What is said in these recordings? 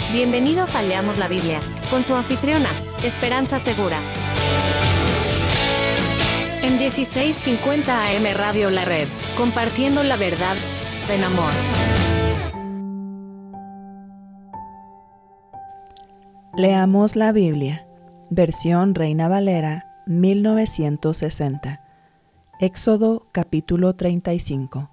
Bienvenidos a Leamos la Biblia, con su anfitriona, Esperanza Segura. En 1650 AM Radio La Red, compartiendo la verdad en amor. Leamos la Biblia, versión Reina Valera, 1960. Éxodo capítulo 35.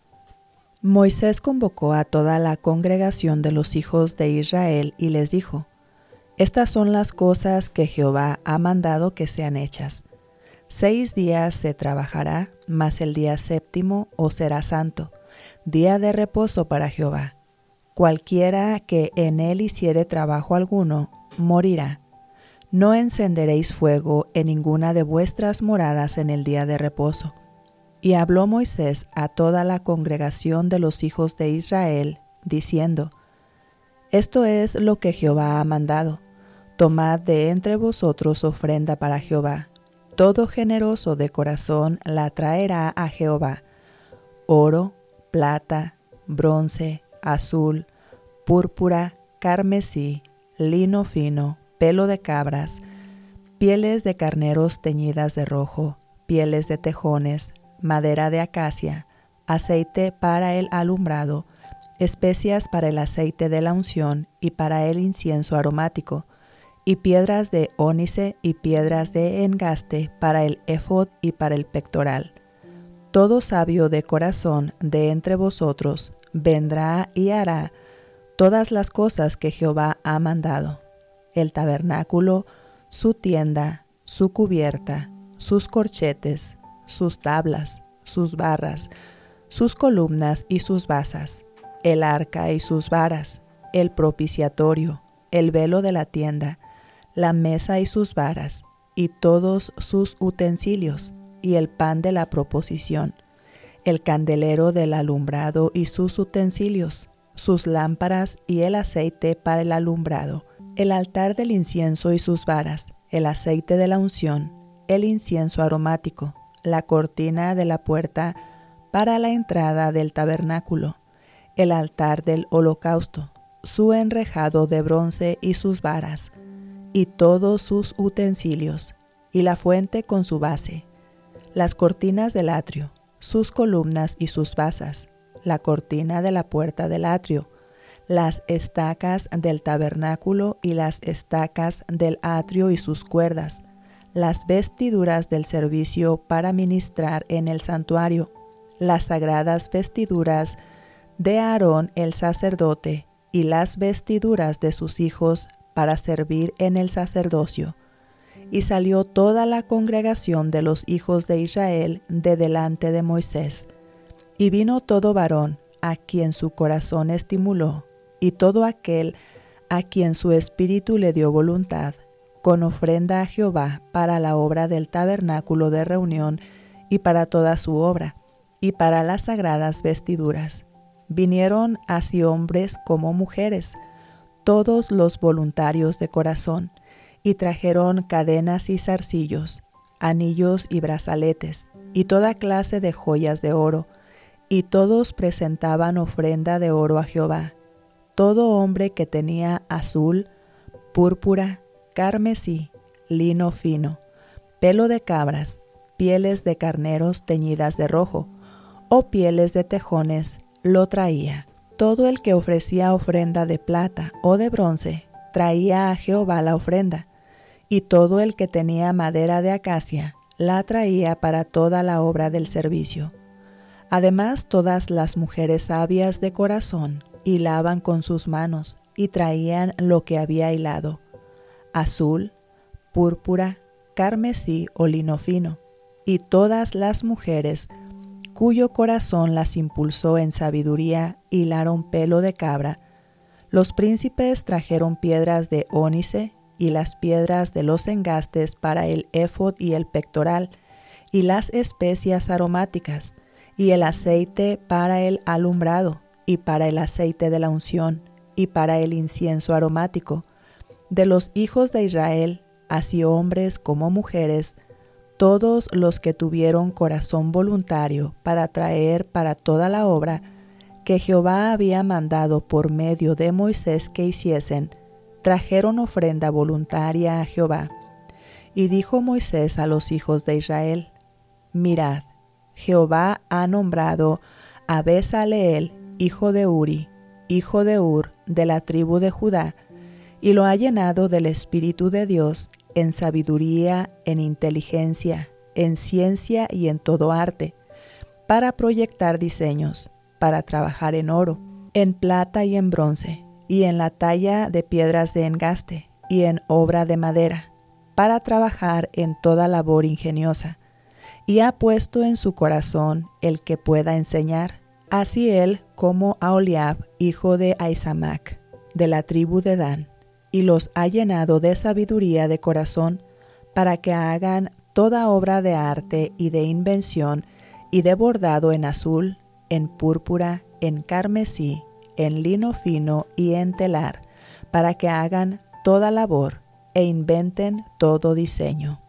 Moisés convocó a toda la congregación de los hijos de Israel y les dijo: Estas son las cosas que Jehová ha mandado que sean hechas. 6 días se trabajará, mas el día séptimo os será santo, día de reposo para Jehová. Cualquiera que en él hiciere trabajo alguno, morirá. No encenderéis fuego en ninguna de vuestras moradas en el día de reposo. Y habló Moisés a toda la congregación de los hijos de Israel, diciendo: Esto es lo que Jehová ha mandado. Tomad de entre vosotros ofrenda para Jehová. Todo generoso de corazón la traerá a Jehová: oro, plata, bronce, azul, púrpura, carmesí, lino fino, pelo de cabras, pieles de carneros teñidas de rojo, pieles de tejones, madera de acacia, aceite para el alumbrado, especias para el aceite de la unción y para el incienso aromático, y piedras de ónice y piedras de engaste para el efod y para el pectoral. Todo sabio de corazón de entre vosotros vendrá y hará todas las cosas que Jehová ha mandado: el tabernáculo, su tienda, su cubierta, sus corchetes, sus tablas, sus barras, sus columnas y sus basas, el arca y sus varas, el propiciatorio, el velo de la tienda, la mesa y sus varas, y todos sus utensilios, y el pan de la proposición, el candelero del alumbrado y sus utensilios, sus lámparas y el aceite para el alumbrado, el altar del incienso y sus varas, el aceite de la unción, el incienso aromático, la cortina de la puerta para la entrada del tabernáculo, el altar del holocausto, su enrejado de bronce y sus varas, y todos sus utensilios, y la fuente con su base, las cortinas del atrio, sus columnas y sus basas, la cortina de la puerta del atrio, las estacas del tabernáculo y las estacas del atrio y sus cuerdas, las vestiduras del servicio para ministrar en el santuario, las sagradas vestiduras de Aarón el sacerdote y las vestiduras de sus hijos para servir en el sacerdocio. Y salió toda la congregación de los hijos de Israel de delante de Moisés. Y vino todo varón a quien su corazón estimuló, y todo aquel a quien su espíritu le dio voluntad, con ofrenda a Jehová para la obra del tabernáculo de reunión y para toda su obra, y para las sagradas vestiduras. Vinieron así hombres como mujeres, todos los voluntarios de corazón, y trajeron cadenas y zarcillos, anillos y brazaletes, y toda clase de joyas de oro, y todos presentaban ofrenda de oro a Jehová. Todo hombre que tenía azul, púrpura, carmesí, lino fino, pelo de cabras, pieles de carneros teñidas de rojo, o pieles de tejones, lo traía. Todo el que ofrecía ofrenda de plata o de bronce, traía a Jehová la ofrenda, y todo el que tenía madera de acacia, la traía para toda la obra del servicio. Además, todas las mujeres sabias de corazón hilaban con sus manos, y traían lo que había hilado: azul, púrpura, carmesí o lino fino, y todas las mujeres cuyo corazón las impulsó en sabiduría hilaron pelo de cabra. Los príncipes trajeron piedras de ónice y las piedras de los engastes para el efod y el pectoral, y las especias aromáticas, y el aceite para el alumbrado, y para el aceite de la unción, y para el incienso aromático. De los hijos de Israel, así hombres como mujeres, todos los que tuvieron corazón voluntario para traer para toda la obra, que Jehová había mandado por medio de Moisés que hiciesen, trajeron ofrenda voluntaria a Jehová. Y dijo Moisés a los hijos de Israel: Mirad, Jehová ha nombrado a Bezaleel, hijo de Uri, hijo de Ur, de la tribu de Judá, y lo ha llenado del Espíritu de Dios en sabiduría, en inteligencia, en ciencia y en todo arte, para proyectar diseños, para trabajar en oro, en plata y en bronce, y en la talla de piedras de engaste, y en obra de madera, para trabajar en toda labor ingeniosa. Y ha puesto en su corazón el que pueda enseñar, así él como Aholiab, hijo de Ahisamac, de la tribu de Dan, y los ha llenado de sabiduría de corazón, para que hagan toda obra de arte y de invención, y de bordado en azul, en púrpura, en carmesí, en lino fino y en telar, para que hagan toda labor e inventen todo diseño.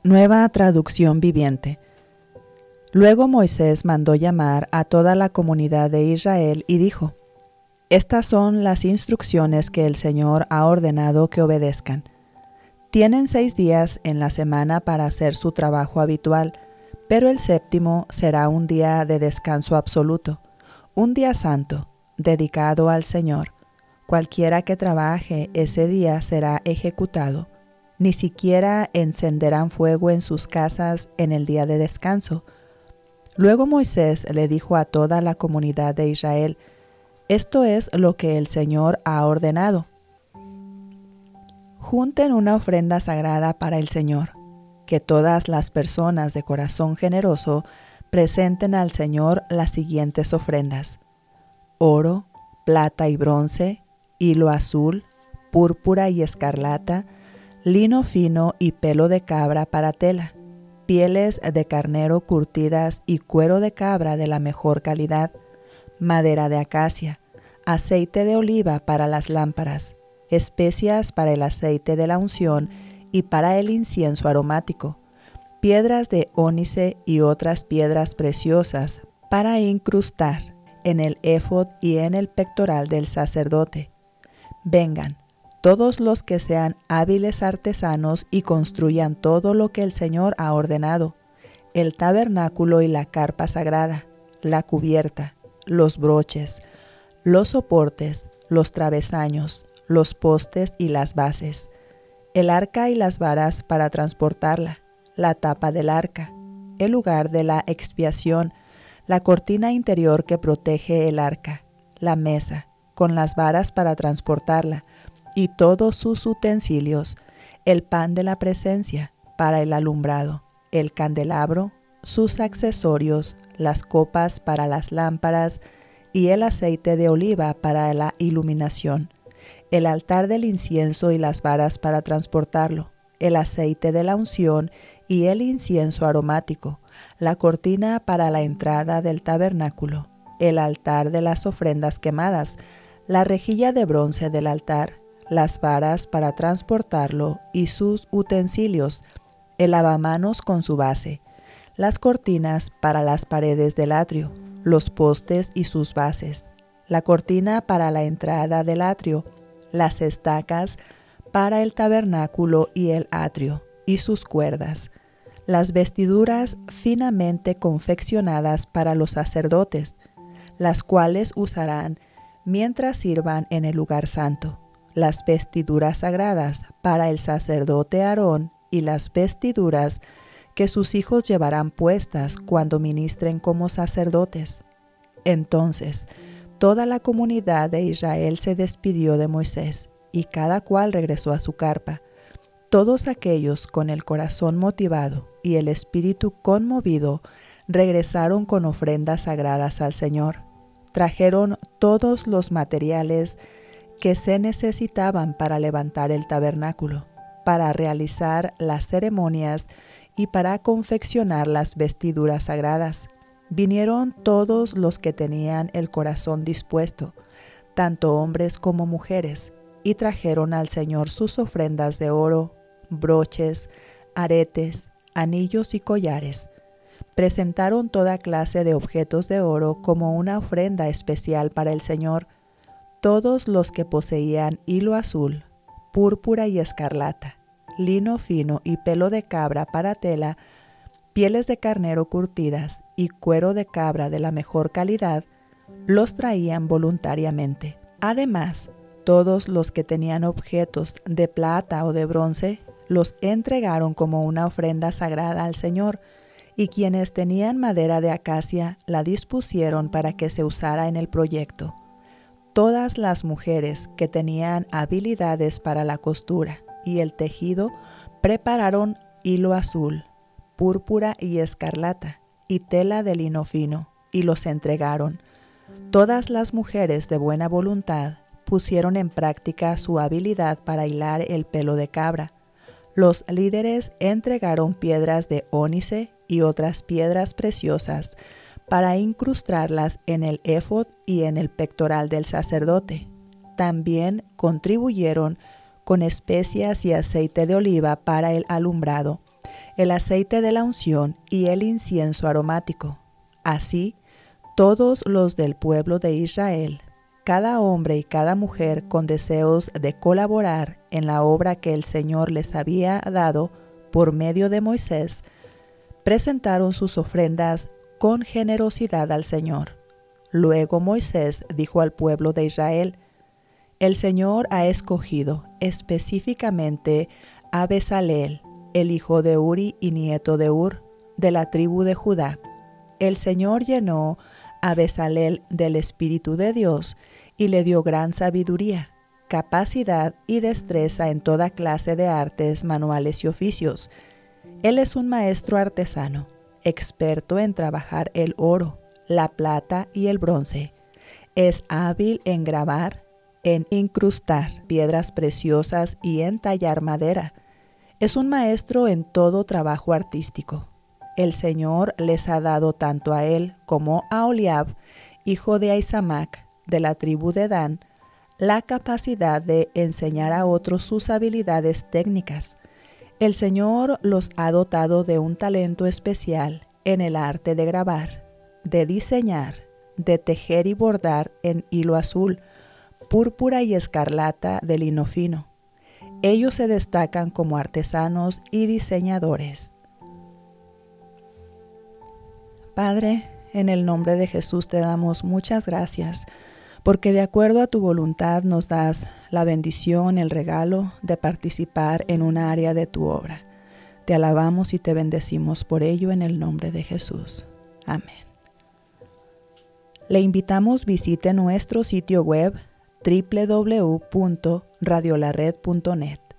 Nueva traducción viviente. Luego Moisés mandó llamar a toda la comunidad de Israel y dijo: Estas son las instrucciones que el Señor ha ordenado que obedezcan. Tienen 6 días en la semana para hacer su trabajo habitual, pero el séptimo será un día de descanso absoluto, un día santo, dedicado al Señor. Cualquiera que trabaje ese día será ejecutado. Ni siquiera encenderán fuego en sus casas en el día de descanso. Luego Moisés le dijo a toda la comunidad de Israel: Esto es lo que el Señor ha ordenado. Junten una ofrenda sagrada para el Señor. Que todas las personas de corazón generoso presenten al Señor las siguientes ofrendas: oro, plata y bronce, hilo azul, púrpura y escarlata, lino fino y pelo de cabra para tela, pieles de carnero curtidas y cuero de cabra de la mejor calidad, madera de acacia, aceite de oliva para las lámparas, especias para el aceite de la unción y para el incienso aromático, piedras de ónice y otras piedras preciosas para incrustar en el éfod y en el pectoral del sacerdote. Vengan todos los que sean hábiles artesanos y construyan todo lo que el Señor ha ordenado: el tabernáculo y la carpa sagrada, la cubierta, los broches, los soportes, los travesaños, los postes y las bases, el arca y las varas para transportarla, la tapa del arca, el lugar de la expiación, la cortina interior que protege el arca, la mesa, con las varas para transportarla, y todos sus utensilios, el pan de la presencia para el alumbrado, el candelabro, sus accesorios, las copas para las lámparas y el aceite de oliva para la iluminación, el altar del incienso y las varas para transportarlo, el aceite de la unción y el incienso aromático, la cortina para la entrada del tabernáculo, el altar de las ofrendas quemadas, la rejilla de bronce del altar, las varas para transportarlo y sus utensilios, el lavamanos con su base, las cortinas para las paredes del atrio, los postes y sus bases, la cortina para la entrada del atrio, las estacas para el tabernáculo y el atrio, y sus cuerdas, las vestiduras finamente confeccionadas para los sacerdotes, las cuales usarán mientras sirvan en el lugar santo, las vestiduras sagradas para el sacerdote Aarón y las vestiduras que sus hijos llevarán puestas cuando ministren como sacerdotes. Entonces, toda la comunidad de Israel se despidió de Moisés, y cada cual regresó a su carpa. Todos aquellos con el corazón motivado y el espíritu conmovido regresaron con ofrendas sagradas al Señor. Trajeron todos los materiales que se necesitaban para levantar el tabernáculo, para realizar las ceremonias y para confeccionar las vestiduras sagradas. Vinieron todos los que tenían el corazón dispuesto, tanto hombres como mujeres, y trajeron al Señor sus ofrendas de oro, broches, aretes, anillos y collares. Presentaron toda clase de objetos de oro como una ofrenda especial para el Señor. Todos los que poseían hilo azul, púrpura y escarlata, lino fino y pelo de cabra para tela, pieles de carnero curtidas y cuero de cabra de la mejor calidad, los traían voluntariamente. Además, todos los que tenían objetos de plata o de bronce, los entregaron como una ofrenda sagrada al Señor, y quienes tenían madera de acacia la dispusieron para que se usara en el proyecto. Todas las mujeres que tenían habilidades para la costura y el tejido prepararon hilo azul, púrpura y escarlata, y tela de lino fino, y los entregaron. Todas las mujeres de buena voluntad pusieron en práctica su habilidad para hilar el pelo de cabra. Los líderes entregaron piedras de ónice y otras piedras preciosas para incrustarlas en el éfod y en el pectoral del sacerdote. También contribuyeron con especias y aceite de oliva para el alumbrado, el aceite de la unción y el incienso aromático. Así, todos los del pueblo de Israel, cada hombre y cada mujer con deseos de colaborar en la obra que el Señor les había dado por medio de Moisés, presentaron sus ofrendas con generosidad al Señor. Luego Moisés dijo al pueblo de Israel: el Señor ha escogido específicamente a Bezaleel, el hijo de Uri y nieto de Ur, de la tribu de Judá. El Señor llenó a Bezaleel del Espíritu de Dios y le dio gran sabiduría, capacidad y destreza en toda clase de artes manuales y oficios. Él es un maestro artesano, experto en trabajar el oro, la plata y el bronce. Es hábil en grabar, en incrustar piedras preciosas y en tallar madera. Es un maestro en todo trabajo artístico. El Señor les ha dado tanto a él como a Oliab, hijo de Ahisamac, de la tribu de Dan, la capacidad de enseñar a otros sus habilidades técnicas. El Señor los ha dotado de un talento especial en el arte de grabar, de diseñar, de tejer y bordar en hilo azul, púrpura y escarlata de lino fino. Ellos se destacan como artesanos y diseñadores. Padre, en el nombre de Jesús te damos muchas gracias, porque de acuerdo a tu voluntad nos das la bendición, el regalo de participar en un área de tu obra. Te alabamos y te bendecimos por ello en el nombre de Jesús. Amén. Le invitamos visite nuestro sitio web www.radiolared.net.